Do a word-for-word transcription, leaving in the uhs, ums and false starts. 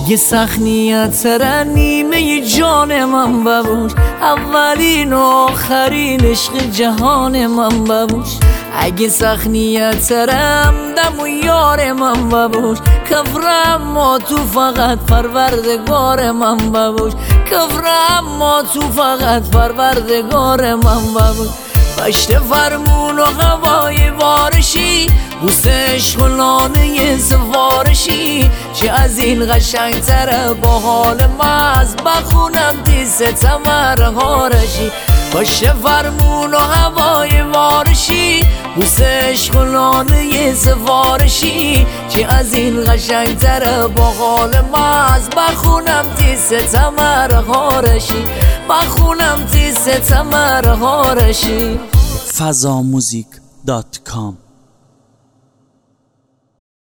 اگه سخت نیت تره نیمه جان من ببوش، اولین و آخرین عشق جهان من ببوش. اگه سخت نیت تره همدم و یار من ببوش، کفرم ما تو فقط پروردگار من ببوش. کفرم ما تو فقط پروردگار من ببوش. پشت فرمون و هوای بارشی، بوس عشق و لانه سفارشی، چه از این قشنگ تره با حال مز بخونم دیس تمر هارشی. پشت فرمون و هوای بارشی، بوس عشق و لانه سفارشی، چه از این قشنگ تره با حال مز بخونم دیس تمر هارشی. بخونم دیس تمر هارشی. فضا موزیک دات کام